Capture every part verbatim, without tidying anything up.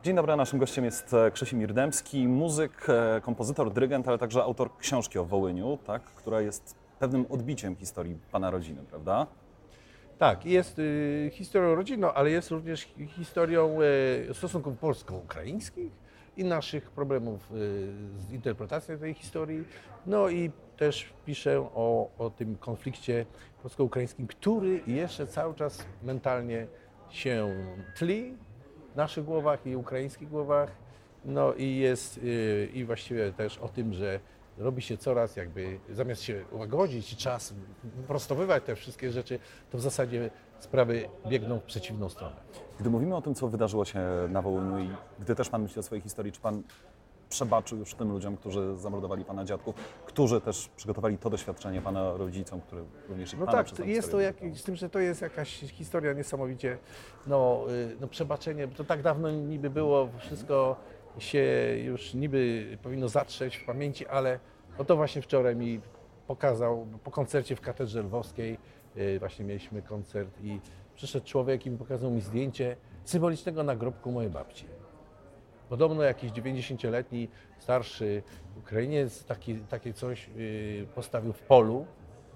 Dzień dobry, naszym gościem jest Krzysimir Dębski, muzyk, kompozytor, dyrygent, ale także autor książki o Wołyniu, tak, która jest pewnym odbiciem historii pana rodziny, prawda? Tak, jest y, historią rodzinną, ale jest również historią y, stosunków polsko-ukraińskich i naszych problemów y, z interpretacją tej historii. No i też piszę o, o tym konflikcie polsko-ukraińskim, który jeszcze cały czas mentalnie się tli w naszych głowach i ukraińskich głowach. No i jest y, i właściwie też o tym, że robi się coraz jakby, zamiast się łagodzić i czas prostowywać te wszystkie rzeczy, to w zasadzie sprawy biegną w przeciwną stronę. Gdy mówimy o tym, co wydarzyło się na Wołyniu i gdy też pan myśli o swojej historii, czy pan przebaczył już tym ludziom, którzy zamordowali pana dziadków, którzy też przygotowali to doświadczenie pana rodzicom, które również i No pana tak, przez tą jest to historię jak, z tym, że to jest jakaś historia niesamowicie, no, y, no przebaczenie, to tak dawno niby było, wszystko się już niby powinno zatrzeć w pamięci, ale no to właśnie wczoraj mi pokazał, po koncercie w Katedrze Lwowskiej, y, właśnie mieliśmy koncert i przyszedł człowiek i pokazał mi zdjęcie symbolicznego nagrobku mojej babci. Podobno jakiś dziewięćdziesięcioletni, starszy Ukrainiec taki, takie coś y, postawił w polu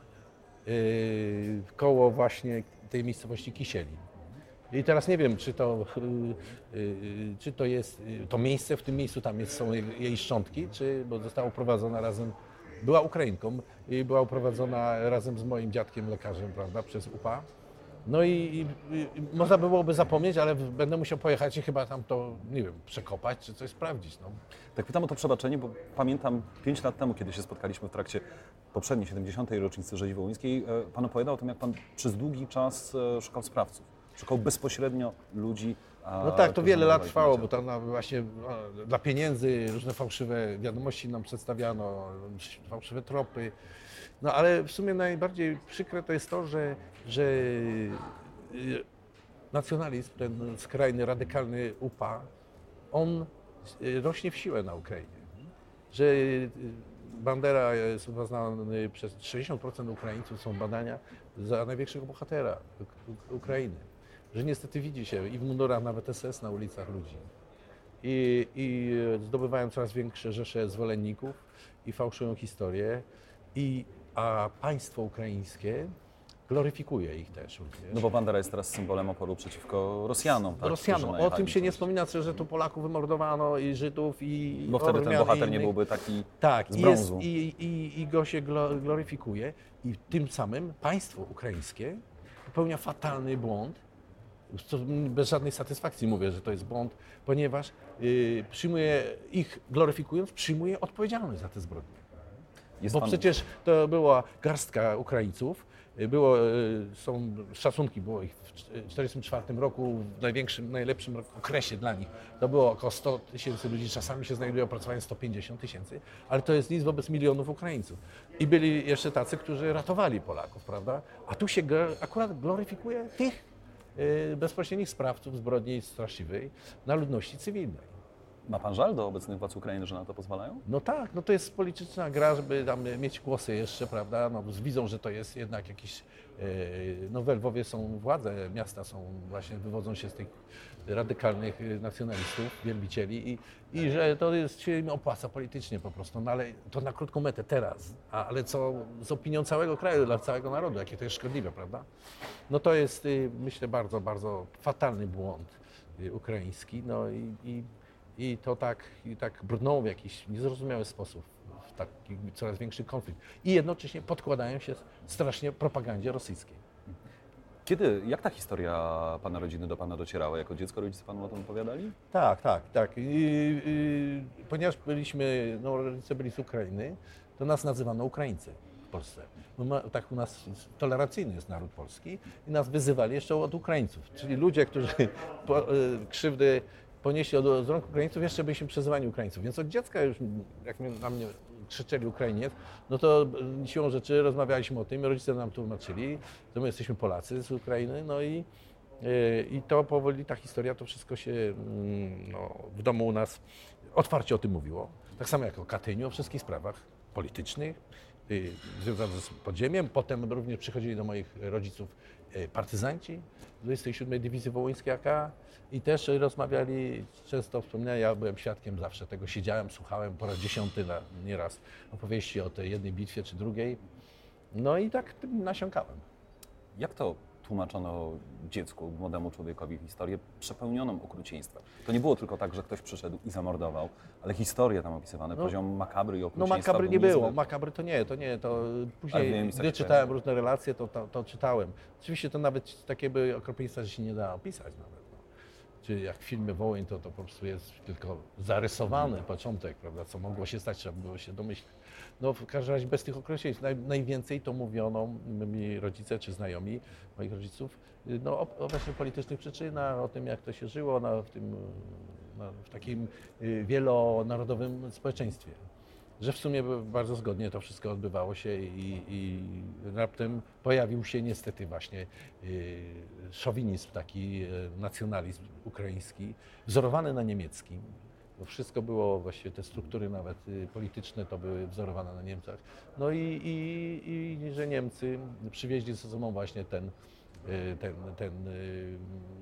y, koło właśnie tej miejscowości Kisieli. I teraz nie wiem, czy to, y, y, czy to jest y, to miejsce, w tym miejscu tam jest, są jej, jej szczątki, czy, bo została uprowadzona razem, była Ukrainką i była uprowadzona razem z moim dziadkiem lekarzem, prawda, przez U P A. No i, i, i można byłoby zapomnieć, ale będę musiał pojechać i chyba tam to, nie wiem, przekopać czy coś sprawdzić. No. Tak pytam o to przebaczenie, bo pamiętam pięć lat temu, kiedy się spotkaliśmy w trakcie poprzedniej, siedemdziesiątej rocznicy rzezi wołyńskiej, pan opowiadał o tym, jak pan przez długi czas szukał sprawców. Szukał bezpośrednio ludzi. No tak, to wiele lat trwało, bo tam właśnie no, dla pieniędzy różne fałszywe wiadomości nam przedstawiano, fałszywe tropy. No ale w sumie najbardziej przykre to jest to, że, że nacjonalizm, ten skrajny, radykalny U P A, on rośnie w siłę na Ukrainie. Że Bandera jest uznany przez sześćdziesiąt procent Ukraińców, są badania, za największego bohatera Ukrainy. Że niestety widzi się i w mundurach nawet S S na ulicach ludzi. I, i zdobywają coraz większe rzesze zwolenników i fałszują historię. I, a państwo ukraińskie gloryfikuje ich też również. No bo Bandera jest teraz symbolem oporu przeciwko Rosjanom. Tak, Rosjanom. O tym się nie wspomina, że tu Polaków wymordowano i Żydów i Bo wtedy Ormian, ten bohater i nie byłby taki tak, z brązu. Jest, i, i, i go się gloryfikuje i tym samym państwo ukraińskie popełnia fatalny błąd. Bez żadnej satysfakcji mówię, że to jest błąd, ponieważ y, przyjmuje ich gloryfikując, przyjmuje odpowiedzialność za te zbrodnie. Jest Bo pan... przecież to była garstka Ukraińców, było, są szacunki, było ich w tysiąc dziewięćset czterdziestym czwartym roku, w największym, najlepszym okresie dla nich. To było około sto tysięcy ludzi, czasami się znajduje opracowanie sto pięćdziesiąt tysięcy, ale to jest nic wobec milionów Ukraińców. I byli jeszcze tacy, którzy ratowali Polaków, prawda? A tu się akurat gloryfikuje tych bezpośrednich sprawców zbrodni straszliwej na ludności cywilnej. Ma pan żal do obecnych władz Ukrainy, że na to pozwalają? No tak, no to jest polityczna gra, żeby tam mieć głosy jeszcze, prawda, no widzą, że to jest jednak jakiś, no we Lwowie są władze, miasta są właśnie, wywodzą się z tych radykalnych nacjonalistów, wielbicieli i, i że to jest, się im opłaca politycznie po prostu, no ale to na krótką metę teraz, a, ale co z opinią całego kraju, dla całego narodu, jakie to jest szkodliwe, prawda? No to jest, myślę, bardzo, bardzo fatalny błąd ukraiński, no i, i I to tak, i tak brnął w jakiś niezrozumiały sposób w taki coraz większy konflikt. I jednocześnie podkładają się strasznie propagandzie rosyjskiej. Kiedy, jak ta historia pana rodziny do pana docierała? Jako dziecko rodzice panu o tym opowiadali? Tak, tak, tak. I, i, ponieważ byliśmy, no rodzice byli z Ukrainy, to nas nazywano Ukraińcy w Polsce. No, ma, tak u nas tolerancyjny jest naród polski i nas wyzywali jeszcze od Ukraińców. Czyli ludzie, którzy po, y, krzywdy ponieśli od, od rąk Ukraińców, jeszcze byliśmy przezywani Ukraińców. Więc od dziecka już, jak na mnie krzyczeli Ukrainiec, no to siłą rzeczy rozmawialiśmy o tym, rodzice nam tłumaczyli, że my jesteśmy Polacy z Ukrainy, no i, i to powoli, ta historia, to wszystko się no, w domu u nas otwarcie o tym mówiło. Tak samo jak o Katyniu, o wszystkich sprawach politycznych y, związane z podziemiem. Potem również przychodzili do moich rodziców y, partyzanci dwudziestej siódmej Dywizji Wołyńskiej A K i też rozmawiali, często wspomniałem, ja byłem świadkiem zawsze tego, siedziałem, słuchałem po raz dziesiąty na, nieraz opowieści o tej jednej bitwie czy drugiej. No i tak tym nasiąkałem. Jak to tłumaczono dziecku, młodemu człowiekowi historię przepełnioną okrucieństwem? To nie było tylko tak, że ktoś przyszedł i zamordował, ale historie tam opisywane, No, poziom makabry i No okrucieństwa makabry był nie było, niezwykły. makabry to nie, to nie, to Ale później, wiem, coś gdy kojarzy. czytałem różne relacje, to, to, to czytałem. Oczywiście to nawet takie były okropieństwa, że się nie da opisać nawet. No. Czy jak w filmie Wołyń, to to po prostu jest tylko zarysowany początek, prawda, co mogło się stać, trzeba było się domyśleć. No w każdym razie bez tych określeń naj, najwięcej to mówiono mi rodzice czy znajomi moich rodziców, no o, o właśnie politycznych przyczynach, o tym jak to się żyło na, w, tym, na, w takim y, wielonarodowym społeczeństwie. Że w sumie bardzo zgodnie to wszystko odbywało się i, i raptem pojawił się niestety właśnie y, szowinizm, taki y, nacjonalizm ukraiński, wzorowany na niemieckim. Bo wszystko było, właściwie te struktury nawet y, polityczne to były wzorowane na Niemcach. No i, i, i że Niemcy przywieźli ze sobą właśnie ten, y, ten, ten y,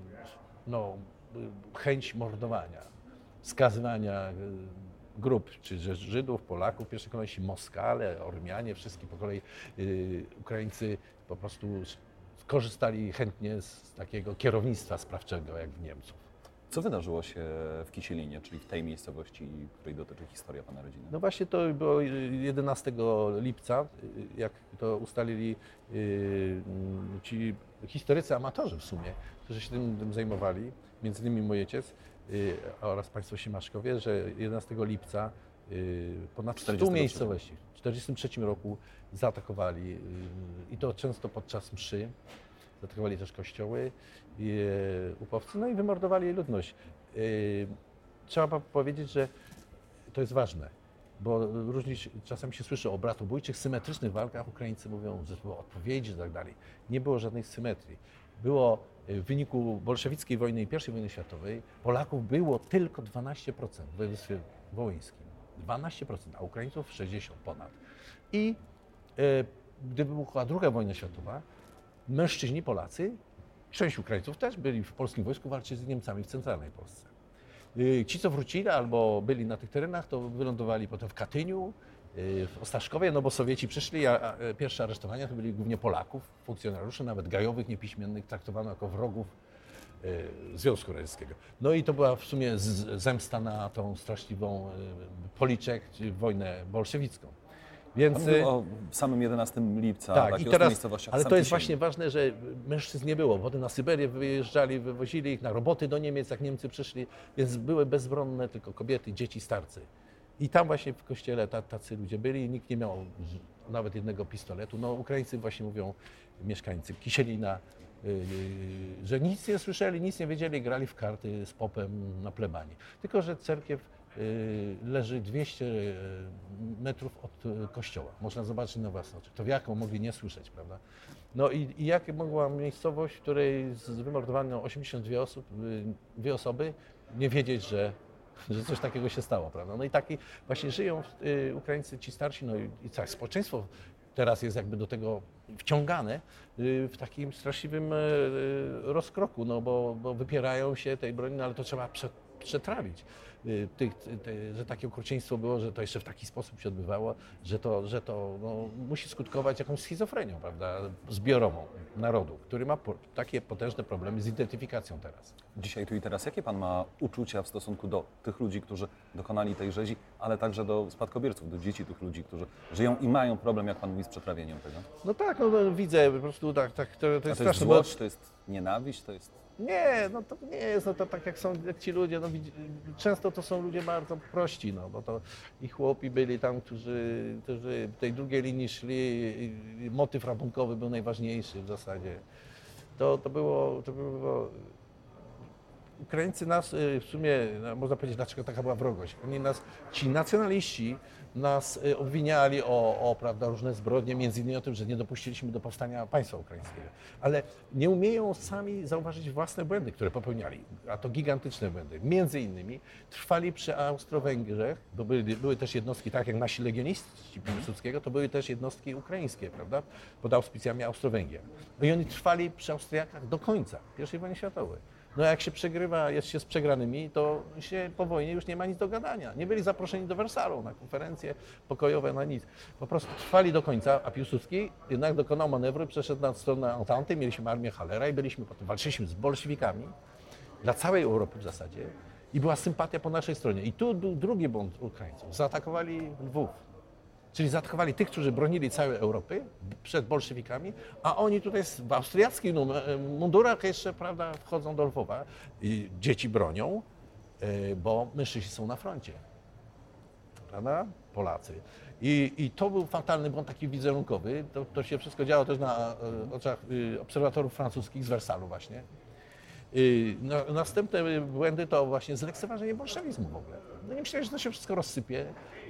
no, y, chęć mordowania, skazywania y, grup, czy że Żydów, Polaków, w pierwszej kolejności Moskale, Ormianie, wszystkie po kolei y, Ukraińcy po prostu skorzystali chętnie z takiego kierownictwa sprawczego jak w Niemców. Co wydarzyło się w Kisielinie, czyli w tej miejscowości, której dotyczy historia pana rodziny? No właśnie to było jedenastego lipca, jak to ustalili y, ci historycy, amatorzy w sumie, którzy się tym, tym zajmowali, między innymi mój ojciec y, oraz państwo Siemaszkowie, że jedenastego lipca y, ponad stu miejscowości w tysiąc dziewięćset czterdziestym trzecim roku zaatakowali y, i to często podczas mszy. Zaatakowali też kościoły, i, e, upowcy, no i wymordowali ludność. E, trzeba powiedzieć, że to jest ważne, bo różnie się- czasami się słyszy o bratobójczych, symetrycznych walkach. Ukraińcy mówią, że było odpowiedzi i tak dalej. Nie było żadnej symetrii. Było e, w wyniku bolszewickiej wojny i pierwszej wojny światowej Polaków było tylko dwanaście procent w województwie wołyńskim. dwanaście procent, a Ukraińców sześćdziesiąt ponad. I e, gdy wybuchła druga wojna światowa, mężczyźni Polacy, część Ukraińców też byli w polskim wojsku, walczyli z Niemcami w centralnej Polsce. Yy, Ci, co wrócili albo byli na tych terenach, to wylądowali potem w Katyniu, yy, w Ostaszkowie, no bo Sowieci przyszli, a a pierwsze aresztowania to byli głównie Polaków, funkcjonariuszy, nawet gajowych, niepiśmiennych, traktowano jako wrogów yy, Związku Radzieckiego. No i to była w sumie z- zemsta na tą straszliwą yy, Policzek, czy wojnę bolszewicką. Więc, Pan mówił o samym jedenastego lipca, tak, tak, i i teraz, miejscowościach. ale Sam to jest Kisielin. właśnie ważne, że mężczyzn nie było. Potem na Syberię wyjeżdżali, wywozili ich na roboty do Niemiec, jak Niemcy przyszli, więc były bezbronne tylko kobiety, dzieci, starcy. I tam właśnie w kościele ta- tacy ludzie byli i nikt nie miał z- nawet jednego pistoletu. No Ukraińcy właśnie mówią, mieszkańcy Kisielina, yy, yy, że nic nie słyszeli, nic nie wiedzieli, grali w karty z popem na plebanii. Tylko że cerkiew yy, leży dwieście metrów od yy, kościoła. Można zobaczyć na własne oczy. To w jaką mogli nie słyszeć, prawda? No i, i jak mogła miejscowość, w której z- wymordowano osiemdziesiąt dwie, osób, yy, dwie osoby, nie wiedzieć, że, że coś takiego się stało, prawda? No i taki właśnie żyją yy, Ukraińcy, ci starsi, no i, i całe społeczeństwo teraz jest jakby do tego wciągane yy, w takim straszliwym yy, rozkroku, no bo, bo wypierają się tej broni, no ale to trzeba prze, przetrawić. Yy, Tych, te, że takie okrucieństwo było, że to jeszcze w taki sposób się odbywało, że to, że to no, musi skutkować jakąś schizofrenią, prawda, zbiorową narodu, który ma po, takie potężne problemy z identyfikacją teraz. Dzisiaj, tu i teraz, jakie pan ma uczucia w stosunku do tych ludzi, którzy dokonali tej rzezi, ale także do spadkobierców, do dzieci tych ludzi, którzy żyją i mają problem, jak pan mówi, z przetrawieniem tego? No tak, no, no widzę po prostu tak, tak to, to A jest to jest straszne, bo złość, to jest nienawiść, to jest... nie, no to nie jest, no to tak jak są jak ci ludzie, no widzi- często to są ludzie bardzo prości, no bo to i chłopi byli tam, którzy, którzy w tej drugiej linii szli, i- i motyw rabunkowy był najważniejszy w zasadzie. To, to było, to było Ukraińcy nas y, w sumie, no, można powiedzieć, dlaczego taka była wrogość. Oni nas, ci nacjonaliści nas y, obwiniali o, o prawda, różne zbrodnie, między innymi o tym, że nie dopuściliśmy do powstania państwa ukraińskiego. Ale nie umieją sami zauważyć własne błędy, które popełniali, a to gigantyczne błędy. Między innymi trwali przy Austro-Węgrzech, bo były, były też jednostki, tak jak nasi legioniści Piłsudskiego, to były też jednostki ukraińskie, prawda, pod auspicjami Austro-Węgier. No i oni trwali przy Austriakach do końca pierwszej wojny światowej. No jak się przegrywa, jest się z przegranymi, to się po wojnie już nie ma nic do gadania. Nie byli zaproszeni do Wersalu na konferencje pokojowe, na nic. Po prostu trwali do końca, a Piłsudski jednak dokonał manewru, przeszedł na stronę Ententy, mieliśmy armię Hallera i byliśmy potem, walczyliśmy z bolszewikami dla całej Europy w zasadzie i była sympatia po naszej stronie. I tu był drugi błąd Ukraińców. Zaatakowali Lwów. Czyli zaatakowali tych, którzy bronili całej Europy przed bolszewikami, a oni tutaj w austriackich mundurach jeszcze, prawda, wchodzą do Lwowa. I dzieci bronią, bo mężczyźni są na froncie. Prawda? Polacy. I, I to był fatalny błąd taki wizerunkowy. To, to się wszystko działo też na oczach obserwatorów francuskich z Wersalu właśnie. No, następne błędy to właśnie zlekceważenie bolszewizmu w ogóle. No nie myślałem, że to się wszystko rozsypie.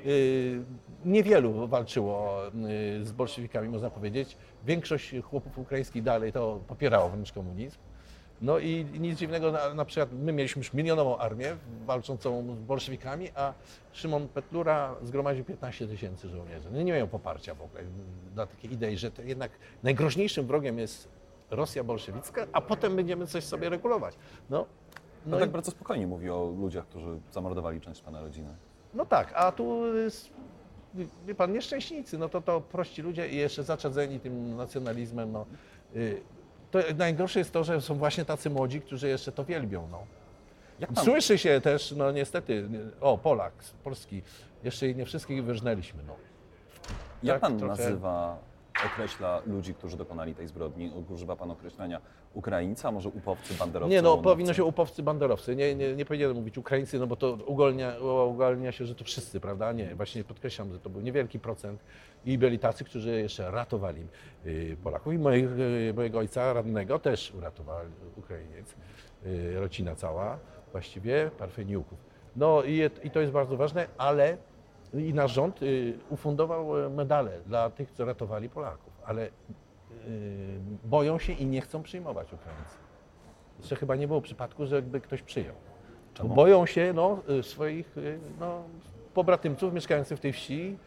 Niewielu walczyło z bolszewikami, można powiedzieć. Większość chłopów ukraińskich dalej to popierało wręcz komunizm. No i nic dziwnego, na, na przykład my mieliśmy już milionową armię walczącą z bolszewikami, a Szymon Petlura zgromadził piętnaście tysięcy żołnierzy. No nie mają poparcia w ogóle dla takiej idei, że to jednak najgroźniejszym wrogiem jest Rosja bolszewicka, a potem będziemy coś sobie regulować. No, No, no, tak i, bardzo spokojnie mówi o ludziach, którzy zamordowali część pana rodziny. no tak, a tu jest, wie pan, nieszczęśnicy, no to, to prości ludzie i jeszcze zaczadzeni tym nacjonalizmem. No. Y, To najgorsze jest to, że są właśnie tacy młodzi, którzy jeszcze to wielbią. No. Jak pan, Słyszy się też, no niestety, o Polak, Polski, jeszcze nie wszystkich wyrżnęliśmy. No. jak tak pan trochę- nazywa, określa ludzi, którzy dokonali tej zbrodni? Używa pan określenia Ukraińca, a może upowcy, banderowcy? Nie, no łonowcy? powinno się upowcy, banderowcy. Nie, nie, nie powinienem mówić Ukraińcy, no bo to uogólnia, uogólnia się, że to wszyscy, prawda? Nie, właśnie podkreślam, że to był niewielki procent i byli tacy, którzy jeszcze ratowali y, Polaków. I moich, y, mojego ojca radnego też uratował Ukrainiec, y, rodzina cała właściwie, Parfeniuków. No i, i to jest bardzo ważne, ale i nasz rząd y, ufundował medale dla tych, co ratowali Polaków, ale y, boją się i nie chcą przyjmować Ukraińców. Jeszcze chyba nie było przypadku, żeby ktoś przyjął. Czemu? Bo boją się no, y, swoich y, no, pobratymców mieszkających w tej wsi.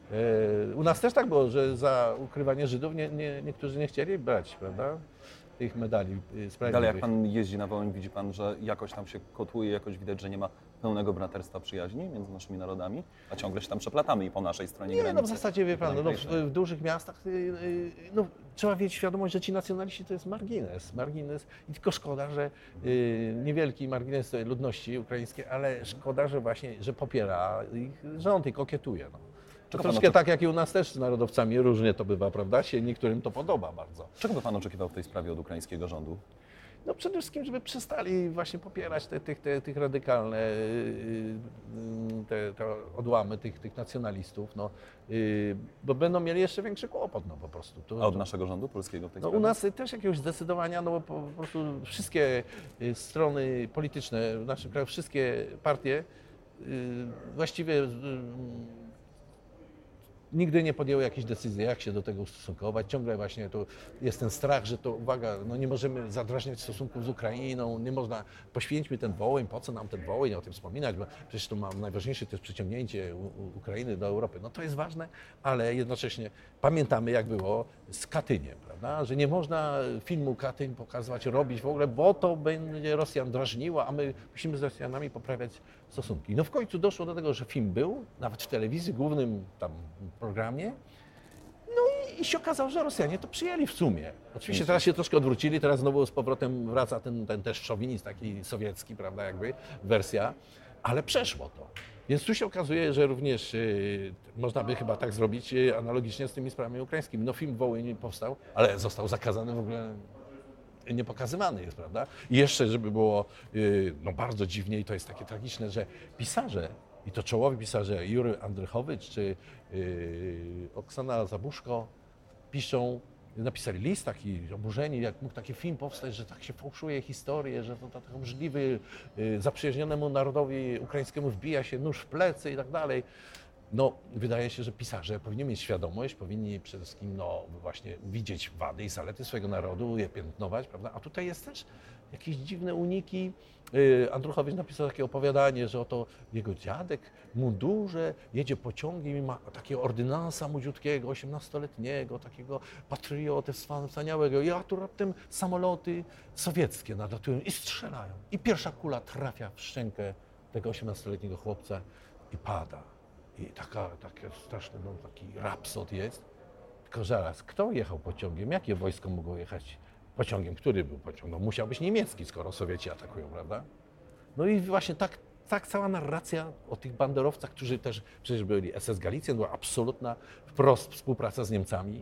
Y, U nas też tak było, że za ukrywanie Żydów nie, nie, niektórzy nie chcieli brać, prawda, tych medali y, Ale sprawiedliwych. jak pan jeździ na Wołyń, widzi pan, że jakoś tam się kotłuje, jakoś widać, że nie ma pełnego braterstwa przyjaźni między naszymi narodami, a ciągle się tam przeplatamy i po naszej stronie Nie, granicy. no w zasadzie wie pan, no, w, najbliższej. w dużych miastach y, y, no, trzeba mieć świadomość, że ci nacjonaliści to jest margines, margines i tylko szkoda, że y, niewielki margines ludności ukraińskiej, ale szkoda, że właśnie, że popiera ich rząd i kokietuje. No. To Czego troszkę pan oczek- tak jak i u nas też z narodowcami różnie to bywa, prawda? Się niektórym to podoba bardzo. Czego by pan oczekiwał w tej sprawie od ukraińskiego rządu? No przede wszystkim, żeby przestali właśnie popierać te, tych, te, tych radykalne yy, yy, te, te odłamy tych, tych nacjonalistów, no, yy, bo będą mieli jeszcze większy kłopot, no po prostu. To, A od to, naszego rządu polskiego w tej no, sprawie? u nas też jakiegoś zdecydowania, no bo po, po prostu wszystkie yy, strony polityczne w naszym kraju, wszystkie partie yy, właściwie yy, nigdy nie podjęły jakiejś decyzji, jak się do tego ustosunkować. Ciągle właśnie to jest ten strach, że to uwaga, no nie możemy zadrażniać stosunków z Ukrainą, nie można, poświęćmy ten Wołyń, po co nam ten Wołyń, o tym wspominać, bo przecież to ma, najważniejsze to jest przyciągnięcie U- U- Ukrainy do Europy. No to jest ważne, ale jednocześnie pamiętamy, jak było z Katyniem, prawda? Że nie można filmu Katyń pokazywać, robić w ogóle, bo to będzie Rosjan drażniło, a my musimy z Rosjanami poprawiać stosunki. No w końcu doszło do tego, że film był, nawet w telewizji, głównym tam programie, no i, i się okazało, że Rosjanie to przyjęli w sumie. Oczywiście teraz się troszkę odwrócili, teraz znowu z powrotem wraca ten, ten też szowinizm taki sowiecki, prawda, jakby wersja, ale przeszło to. Więc tu się okazuje, że również y, można by chyba tak zrobić y, analogicznie z tymi sprawami ukraińskimi. No film Wołyń powstał, ale został zakazany w ogóle, nie pokazywany jest, prawda? I jeszcze, żeby było y, no bardzo dziwnie i to jest takie tragiczne, że pisarze, i to czołowi pisarze, Jury Andrychowicz czy y, Oksana Zabuszko, piszą napisali list taki oburzeni, jak mógł taki film powstać, że tak się fałszuje historię, że to, to tak obrzydliwy, y, zaprzyjaźnionemu narodowi ukraińskiemu wbija się nóż w plecy i tak dalej. No, wydaje się, że pisarze powinni mieć świadomość, powinni przede wszystkim no, właśnie widzieć wady i zalety swojego narodu, je piętnować, prawda? A tutaj jest też jakieś dziwne uniki. Andruchowicz napisał takie opowiadanie, że oto jego dziadek w mundurze jedzie pociągiem i ma takiego ordynansa młodziutkiego, osiemnastoletniego, takiego patriotę wspaniałego. I a tu raptem samoloty sowieckie nadlatują i strzelają. I pierwsza kula trafia w szczękę tego osiemnastoletniego chłopca i pada. I taka, takie straszny, no, taki rapsod jest. Tylko zaraz, kto jechał pociągiem? Jakie wojsko mogło jechać pociągiem? Który był pociąg? No musiał być niemiecki, skoro Sowieci atakują, prawda? No i właśnie tak, tak cała narracja o tych banderowcach, którzy też przecież byli S S Galicjan, była absolutna wprost współpraca z Niemcami.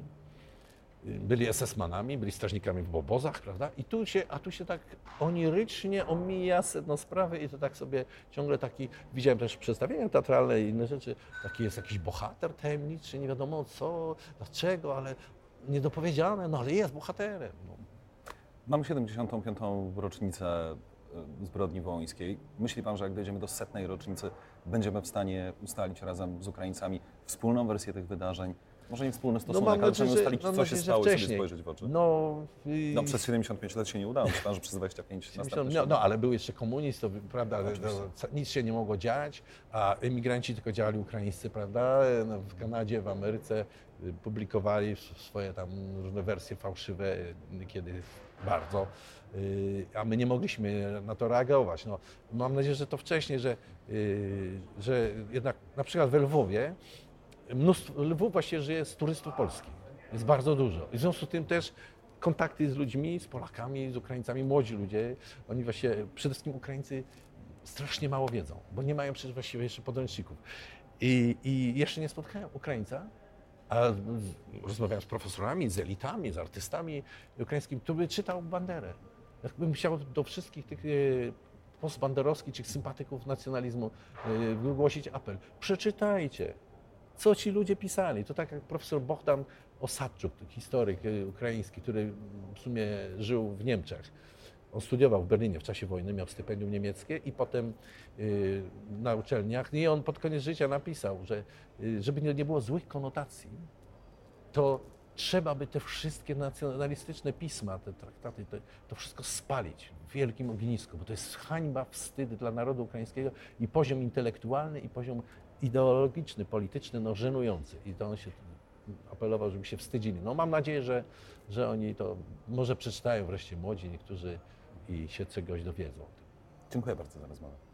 Byli es es manami, byli strażnikami w obozach, prawda? I tu się, a tu się tak onirycznie omija sedno sprawy i to tak sobie ciągle taki, widziałem też przedstawienia teatralne i inne rzeczy, taki jest jakiś bohater tajemniczy, nie wiadomo co, dlaczego, ale niedopowiedziane, no ale jest bohaterem. No. Mamy siedemdziesiątą piątą rocznicę zbrodni wołyńskiej. Myśli pan, że jak dojdziemy do setnej rocznicy, będziemy w stanie ustalić razem z Ukraińcami wspólną wersję tych wydarzeń? Może nie wspólny stosunek, ale nadzieję, przynajmniej że- ustalić, mam co się nadzieję, że stało i sobie wcześniej. spojrzeć w oczy. No, i- No, przez siedemdziesiąt pięć lat się nie udało, myślałem, że przez dwadzieścia pięć następnych. No, no, ale był jeszcze komunizm, to prawda, Oczywiście. to, nic się nie mogło dziać, a emigranci tylko działali ukraińscy, prawda? No, w Kanadzie, w Ameryce y, publikowali s- swoje tam różne wersje fałszywe, y, kiedy bardzo, y, a my nie mogliśmy na to reagować. No, mam nadzieję, że to wcześniej, że, y, że jednak na przykład w Lwowie mnóstwo, Lwów właśnie żyje z turystów polskich, jest bardzo dużo. I w związku z tym też kontakty z ludźmi, z Polakami, z Ukraińcami, młodzi ludzie, oni właśnie, przede wszystkim Ukraińcy strasznie mało wiedzą, bo nie mają przecież właściwie jeszcze podręczników. I, i jeszcze nie spotkałem Ukraińca, a z- rozmawiałem z profesorami, z elitami, z artystami ukraińskimi, który by czytał Banderę. Jakbym chciał do wszystkich tych e, postbanderowskich czy sympatyków nacjonalizmu e, wygłosić apel. Przeczytajcie, co ci ludzie pisali. To tak jak profesor Bohdan Osadczuk, historyk y, ukraiński, który w sumie żył w Niemczech. On studiował w Berlinie w czasie wojny, miał stypendium niemieckie i potem y, na uczelniach. I on pod koniec życia napisał, że y, żeby nie, nie było złych konotacji, to trzeba by te wszystkie nacjonalistyczne pisma, te traktaty, te, to wszystko spalić w wielkim ognisku, bo to jest hańba, wstyd dla narodu ukraińskiego i poziom intelektualny, i poziom ideologiczny, polityczny, no żenujący. I to on się apelował, żeby się wstydzili. No mam nadzieję, że, że oni to może przeczytają wreszcie młodzi niektórzy i się czegoś dowiedzą. Dziękuję bardzo za rozmowę.